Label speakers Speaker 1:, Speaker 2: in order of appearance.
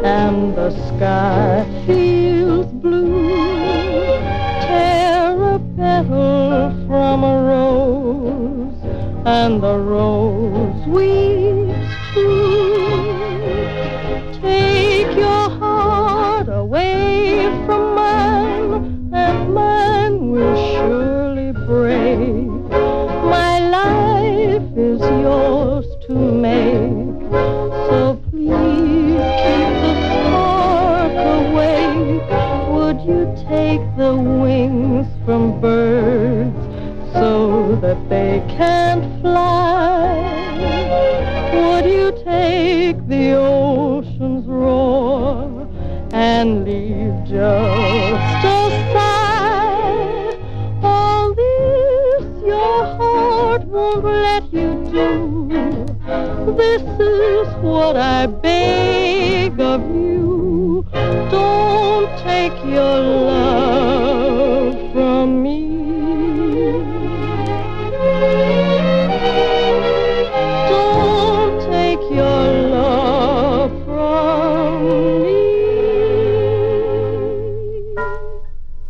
Speaker 1: and the sky feels blue. Tear a petal from a rose, and the rose weeps too. Take your heart away from mine, and mine will surely break. My life is yours to make, so please keep the spark awake. Would you take the wings from birds so that they can't fly? Would you take the ocean's roar and leave just a sigh? All this your heart won't let you do. This is what I beg of you. Don't take your